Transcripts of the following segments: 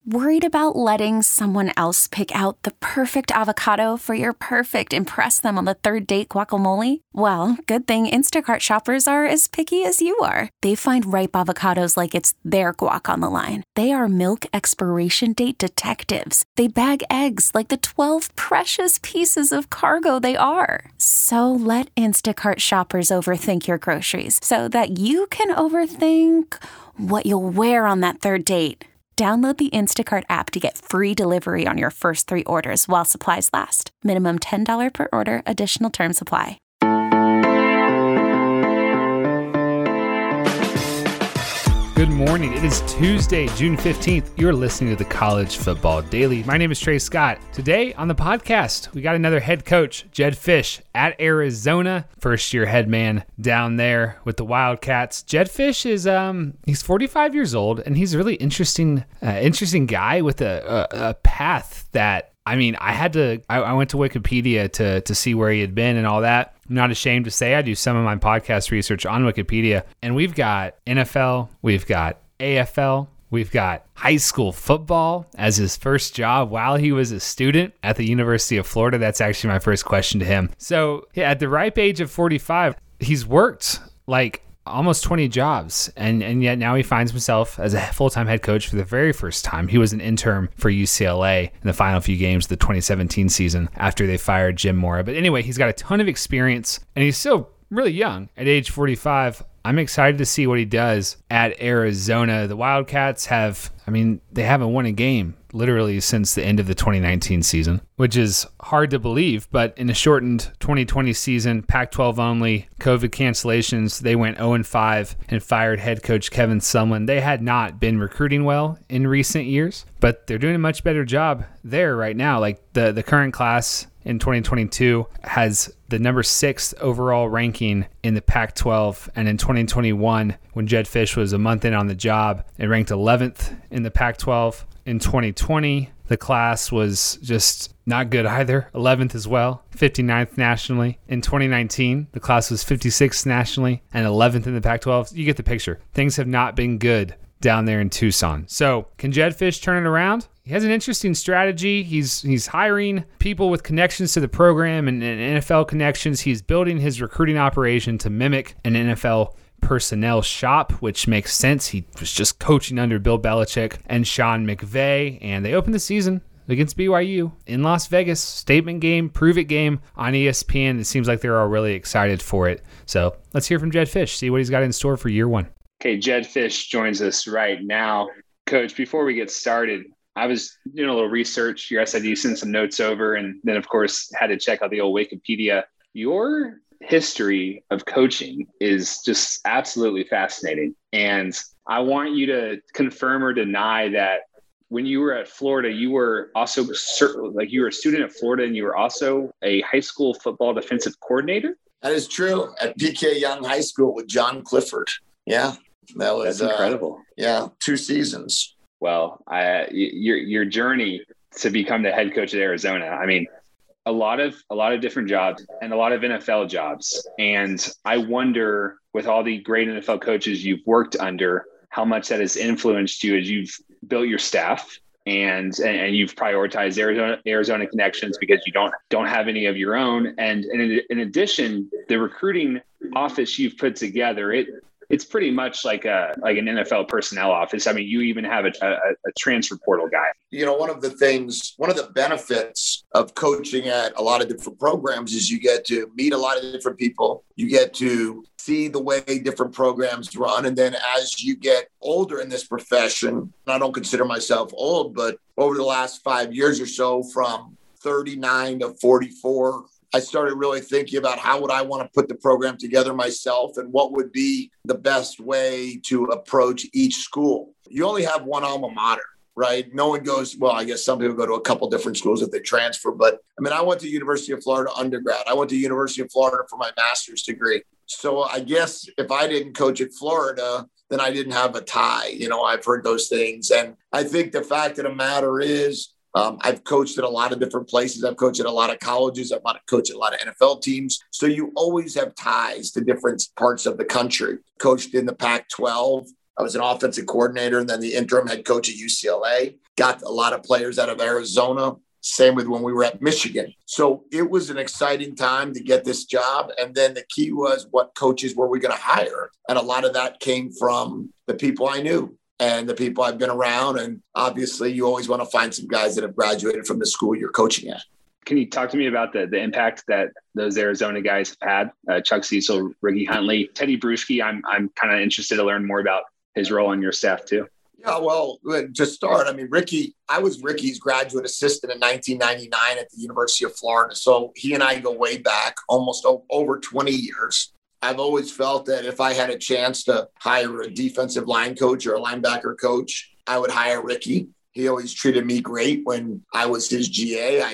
Worried about letting someone else pick out the perfect avocado for your perfect impress them on the third date guacamole? Well, good thing Instacart shoppers are as picky as you are. They find ripe avocados like it's their guac on the line. They are milk expiration date detectives. They bag eggs like the 12 precious pieces of cargo they are. So let Instacart shoppers overthink your groceries so that you can overthink what you'll wear on that third date. Download the Instacart app to get free delivery on your first 3 orders while supplies last. Minimum $10 per order. Additional terms apply. Good morning. It is Tuesday, June 15th. You're listening to the College Football Daily. My name is Trey Scott. Today on the podcast, we got another head coach, Jedd Fisch, at Arizona. First-year head man down there with the Wildcats. Jedd Fisch is he's 45 years old, and he's a really interesting guy with a path that, I mean, I went to Wikipedia to see where he had been and all that. I'm not ashamed to say I do some of my podcast research on Wikipedia, and we've got NFL, we've got AFL, we've got high school football as his first job while he was a student at the University of Florida. That's actually my first question to him. So yeah, at the ripe age of 45, he's worked like almost 20 jobs, and yet now he finds himself as a full-time head coach for the very first time. He was an interim for UCLA in the final few games of the 2017 season after they fired Jim Mora. But anyway, he's got a ton of experience, and he's still really young at age 45. I'm excited to see what he does at Arizona. The Wildcats they haven't won a game literally since the end of the 2019 season, which is hard to believe, but in a shortened 2020 season, Pac-12 only, COVID cancellations, they went 0-5 and fired head coach Kevin Sumlin. They had not been recruiting well in recent years, but they're doing a much better job there right now. Like the current class in 2022 has the number 6 overall ranking in the Pac-12, and in 2021, when Jedd Fisch was a month in on the job, it ranked 11th in the Pac-12. In 2020, the class was just not good either, 11th as well, 59th nationally. In 2019, the class was 56th nationally and 11th in the Pac-12. You get the picture. Things have not been good down there in Tucson. So can Jedd Fisch turn it around? He has an interesting strategy. He's hiring people with connections to the program and NFL connections. He's building his recruiting operation to mimic an NFL personnel shop, which makes sense. He was just coaching under Bill Belichick and Sean McVay, and they opened the season against BYU in Las Vegas. Statement game, prove it game on ESPN. It seems like they're all really excited for it. So let's hear from Jedd Fisch, see what he's got in store for year one. Okay, Jedd Fisch joins us right now. Coach, before we get started, I was doing a little research. Your SID sent some notes over, and then, of course, had to check out the old Wikipedia. Your history of coaching is just absolutely fascinating. And I want you to confirm or deny that when you were at Florida, you were also you were a student at Florida and you were also a high school football defensive coordinator? That is true. At PK Young High School with John Clifford. Yeah. That's incredible. 2 seasons. Well, your journey to become the head coach at Arizona, I mean, a lot of different jobs and a lot of NFL jobs. And I wonder, with all the great NFL coaches you've worked under, how much that has influenced you as you've built your staff and you've prioritized Arizona connections because you don't have any of your own. And in addition, the recruiting office you've put together, it's pretty much like an NFL personnel office. I mean, you even have a transfer portal guy. You know, one of the benefits of coaching at a lot of different programs is you get to meet a lot of different people. You get to see the way different programs run. And then as you get older in this profession, I don't consider myself old, but over the last 5 years or so, from 39 to 44, I started really thinking about how would I want to put the program together myself and what would be the best way to approach each school. You only have one alma mater, right? No one goes, well, I guess some people go to a couple different schools if they transfer. But I mean, I went to University of Florida undergrad. I went to University of Florida for my master's degree. So I guess if I didn't coach at Florida, then I didn't have a tie. You know, I've heard those things. And I think the fact of the matter is, I've coached at a lot of different places. I've coached at a lot of colleges. I've coached at a lot of NFL teams. So you always have ties to different parts of the country. Coached in the Pac-12. I was an offensive coordinator and then the interim head coach at UCLA. Got a lot of players out of Arizona. Same with when we were at Michigan. So it was an exciting time to get this job. And then the key was, what coaches were we going to hire? And a lot of that came from the people I knew and the people I've been around. And obviously, you always want to find some guys that have graduated from the school you're coaching at. Can you talk to me about the impact that those Arizona guys have had? Chuck Cecil, Ricky Huntley, Teddy Bruschi. I'm kind of interested to learn more about his role on your staff too. Yeah, well, to start, I mean, Ricky, I was Ricky's graduate assistant in 1999 at the University of Florida. So he and I go way back, almost over 20 years. I've always felt that if I had a chance to hire a defensive line coach or a linebacker coach, I would hire Ricky. He always treated me great when I was his GA.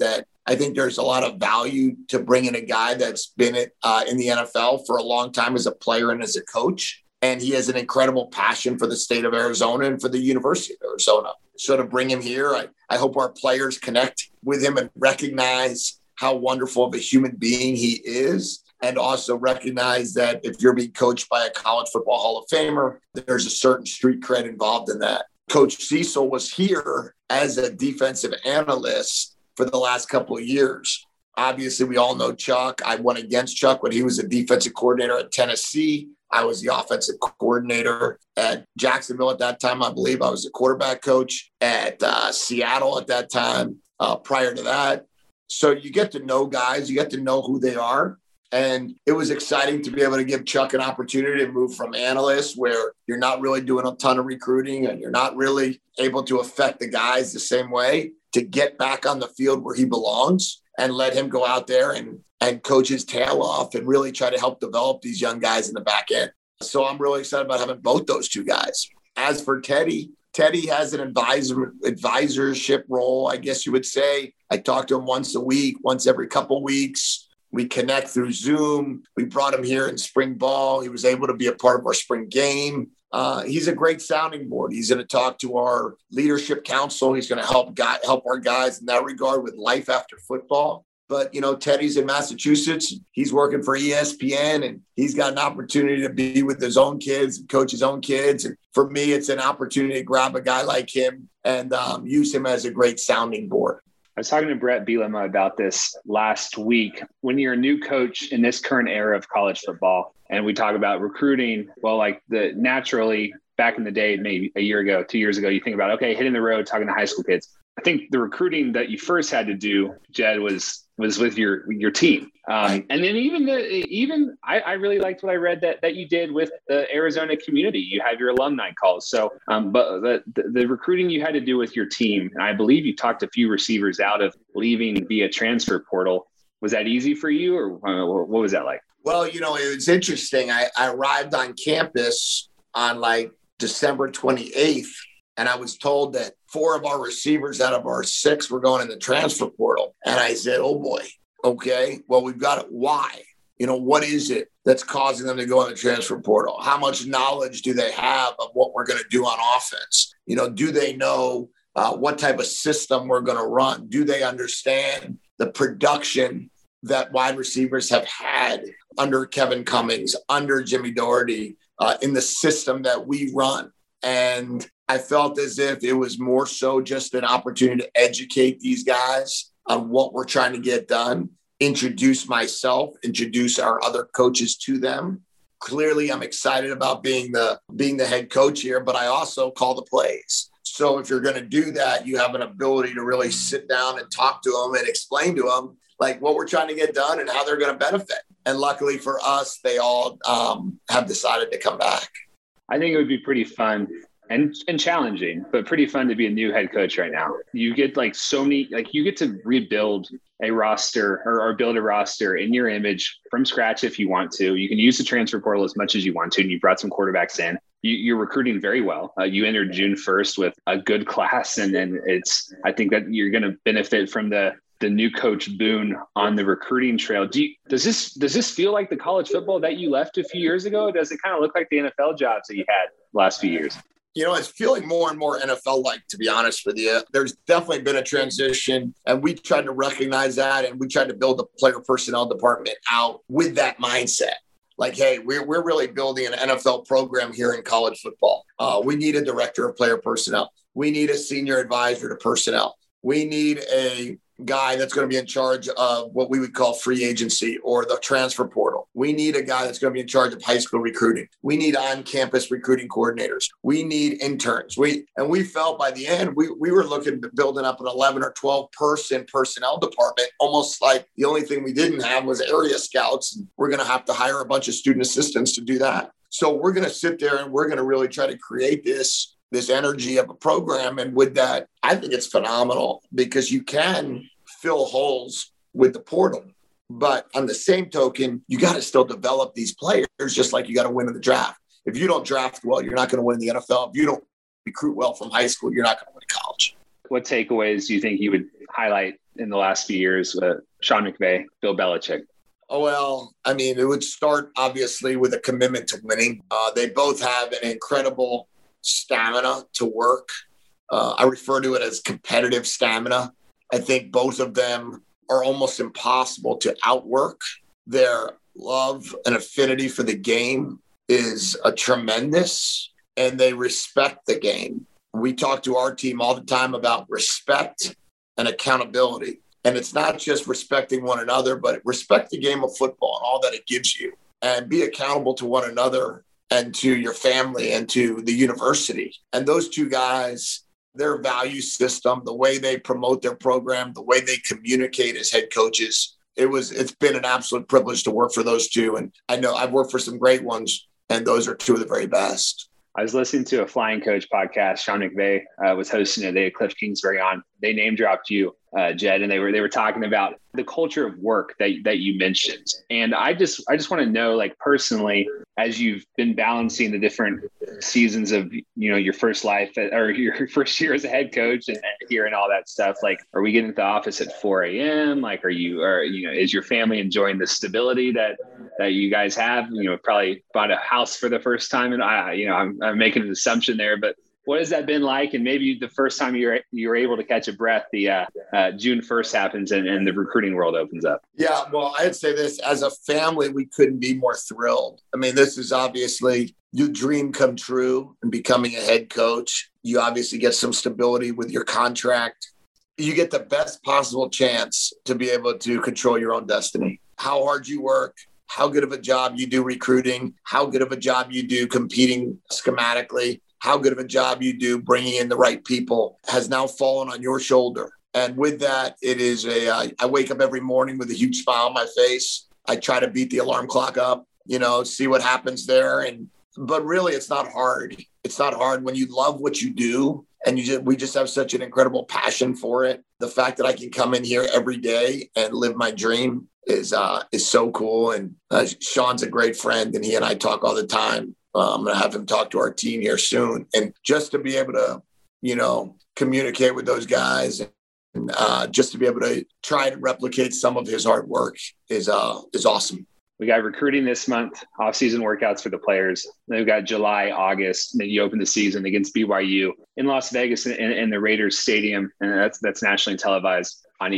I think there's a lot of value to bringing a guy that's been in the NFL for a long time as a player and as a coach. And he has an incredible passion for the state of Arizona and for the University of Arizona. So to bring him here, I hope our players connect with him and recognize how wonderful of a human being he is. And also recognize that if you're being coached by a college football Hall of Famer, there's a certain street cred involved in that. Coach Cecil was here as a defensive analyst for the last couple of years. Obviously, we all know Chuck. I went against Chuck when he was a defensive coordinator at Tennessee. I was the offensive coordinator at Jacksonville at that time. I believe I was the quarterback coach at Seattle at that time prior to that. So you get to know guys, you get to know who they are. And it was exciting to be able to give Chuck an opportunity to move from analyst, where you're not really doing a ton of recruiting and you're not really able to affect the guys the same way, to get back on the field where he belongs and let him go out there and coach his tail off and really try to help develop these young guys in the back end. So I'm really excited about having both those two guys. As for Teddy has an advisorship role, I guess you would say. I talk to him once a week, once every couple of weeks. We connect through Zoom. We brought him here in spring ball. He was able to be a part of our spring game. He's a great sounding board. He's going to talk to our leadership council. He's going to help our guys in that regard with life after football. But, Teddy's in Massachusetts. He's working for ESPN, and he's got an opportunity to be with his own kids and coach his own kids. And for me, it's an opportunity to grab a guy like him and use him as a great sounding board. I was talking to Brett Bielema about this last week. When you're a new coach in this current era of college football, and we talk about recruiting, well, naturally back in the day, maybe a year ago, 2 years ago, you think about, okay, hitting the road, talking to high school kids. I think the recruiting that you first had to do, Jed, was with your team. And then I really liked what I read that you did with the Arizona community. You had your alumni calls. So, but the recruiting you had to do with your team, and I believe you talked a few receivers out of leaving via transfer portal. Was that easy for you, or what was that like? Well, it was interesting. I arrived on campus on December 28th. And I was told that 4 of our receivers out of our 6 were going in the transfer portal. And I said, oh boy, okay, well, we've got it. Why? What is it that's causing them to go in the transfer portal? How much knowledge do they have of what we're going to do on offense? Do they know what type of system we're going to run? Do they understand the production that wide receivers have had under Kevin Cummings, under Jimmy Doherty, in the system that we run? And I felt as if it was more so just an opportunity to educate these guys on what we're trying to get done, introduce myself, introduce our other coaches to them. Clearly, I'm excited about being the head coach here, but I also call the plays. So if you're going to do that, you have an ability to really sit down and talk to them and explain to them what we're trying to get done and how they're going to benefit. And luckily for us, they all have decided to come back. I think it would be pretty fun and challenging, but pretty fun to be a new head coach right now. You get you get to rebuild a roster or build a roster in your image from scratch if you want to. You can use the transfer portal as much as you want to, and you brought some quarterbacks in. You're recruiting very well. You entered June 1st with a good class, and then I think that you're going to benefit from the new coach boon on the recruiting trail. Does this feel like the college football that you left a few years ago? Or does it kind of look like the NFL jobs that you had last few years? It's feeling more and more NFL-like, to be honest with you. There's definitely been a transition, and we tried to recognize that, and we tried to build the player personnel department out with that mindset. like, hey, we're really building an NFL program here in college football. We need a director of player personnel. We need a senior advisor to personnel. We need a guy that's going to be in charge of what we would call free agency or the transfer portal. We need a guy that's going to be in charge of high school recruiting. We need on-campus recruiting coordinators. We need interns. We felt by the end, we were looking at building up an 11 or 12 person personnel department, almost like the only thing we didn't have was area scouts. We're going to have to hire a bunch of student assistants to do that. So we're going to sit there and we're going to really try to create this energy of a program. And with that, I think it's phenomenal because you can fill holes with the portal. But on the same token, you got to still develop these players just like you got to win in the draft. If you don't draft well, you're not going to win in the NFL. If you don't recruit well from high school, you're not going to win in college. What takeaways do you think you would highlight in the last few years with Sean McVay, Bill Belichick? Oh, well, I mean, it would start obviously with a commitment to winning. They both have an incredible stamina to work. I refer to it as competitive stamina. I think both of them are almost impossible to outwork. Their love and affinity for the game is a tremendous, and they respect the game. We talk to our team all the time about respect and accountability. And it's not just respecting one another, but respect the game of football and all that it gives you, and be accountable to one another and to your family and to the university. And those two guys, their value system, the way they promote their program, the way they communicate as head coaches, it's been an absolute privilege to work for those two. And I know I've worked for some great ones, and those are two of the very best. I was listening to a Flying Coach podcast. Sean McVay was hosting it. They had Cliff Kingsbury on. They name dropped you, Jed, and they were talking about the culture of work that you mentioned. And I just want to know, like, personally, as you've been balancing the different seasons of, your first life or your first year as a head coach and hearing all that stuff, like, are we getting to the office at 4 a.m.? Like, is your family enjoying the stability that you guys have? Probably bought a house for the first time, and I'm making an assumption there, but what has that been like? And maybe the first time you're able to catch a breath, the June 1st happens and the recruiting world opens up. Yeah, well, I'd say this, as a family, we couldn't be more thrilled. I mean, this is obviously your dream come true in becoming a head coach. You obviously get some stability with your contract. You get the best possible chance to be able to control your own destiny. How hard you work, how good of a job you do recruiting, how good of a job you do competing schematically, how good of a job you do bringing in the right people has now fallen on your shoulder. And with that, it is I wake up every morning with a huge smile on my face. I try to beat the alarm clock up, see what happens there. But really, it's not hard. It's not hard when you love what you do, and we just have such an incredible passion for it. The fact that I can come in here every day and live my dream is so cool. And Sean's a great friend, and he and I talk all the time. I'm going to have him talk to our team here soon. And just to be able to, communicate with those guys and just to be able to try to replicate some of his hard work is awesome. We got recruiting this month, off-season workouts for the players. Then we've got July, August, and then you open the season against BYU in Las Vegas in the Raiders Stadium. And that's nationally televised on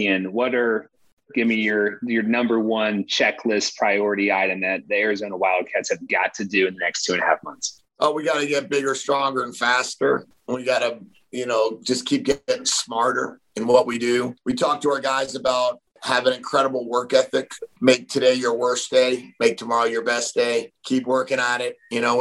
ESPN. Give me your number one checklist priority item that the Arizona Wildcats have got to do in the next 2.5 months. Oh, we got to get bigger, stronger, and faster. We got to, just keep getting smarter in what we do. We talk to our guys about have an incredible work ethic. Make today your worst day. Make tomorrow your best day. Keep working on it.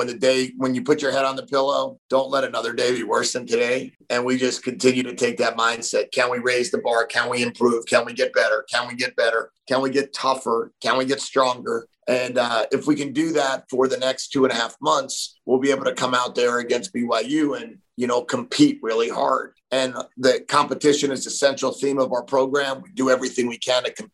When you put your head on the pillow, don't let another day be worse than today. And we just continue to take that mindset. Can we raise the bar? Can we improve? Can we get better? Can we get better? Can we get tougher? Can we get stronger? And if we can do that for the next 2.5 months, we'll be able to come out there against BYU and, compete really hard. And the competition is the central theme of our program. We do everything we can to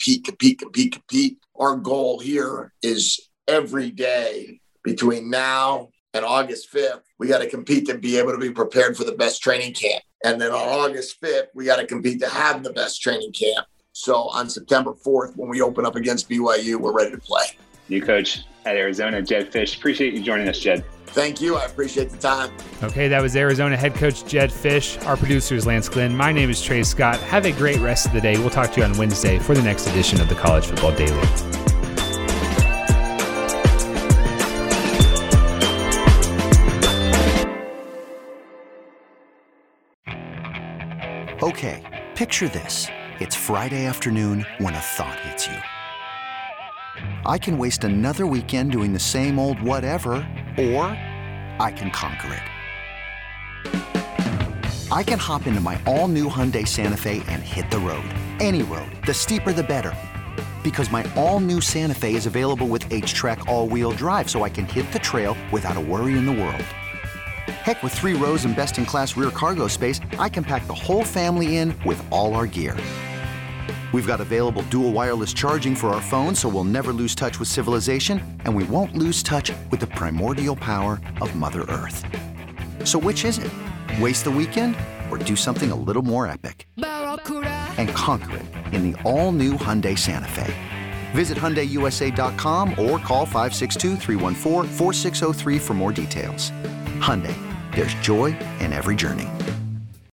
compete. Our goal here is every day between now and August 5th, we got to compete to be able to be prepared for the best training camp. And then on August 5th, we got to compete to have the best training camp. So on September 4th, when we open up against BYU, we're ready to play. New coach at Arizona, Jedd Fisch. Appreciate you joining us, Jed. Thank you. I appreciate the time. Okay, that was Arizona head coach Jedd Fisch. Our producer is Lance Glenn. My name is Trey Scott. Have a great rest of the day. We'll talk to you on Wednesday for the next edition of the College Football Daily. Okay, picture this. It's Friday afternoon when a thought hits you. I can waste another weekend doing the same old whatever, or I can conquer it. I can hop into my all-new Hyundai Santa Fe and hit the road. Any road. The steeper, the better. Because my all-new Santa Fe is available with H-Track all-wheel drive, so I can hit the trail without a worry in the world. Heck, with 3 rows and best-in-class rear cargo space, I can pack the whole family in with all our gear. We've got available dual wireless charging for our phones, so we'll never lose touch with civilization, and we won't lose touch with the primordial power of Mother Earth. So which is it? Waste the weekend or do something a little more epic? And conquer it in the all-new Hyundai Santa Fe. Visit HyundaiUSA.com or call 562-314-4603 for more details. Hyundai, there's joy in every journey.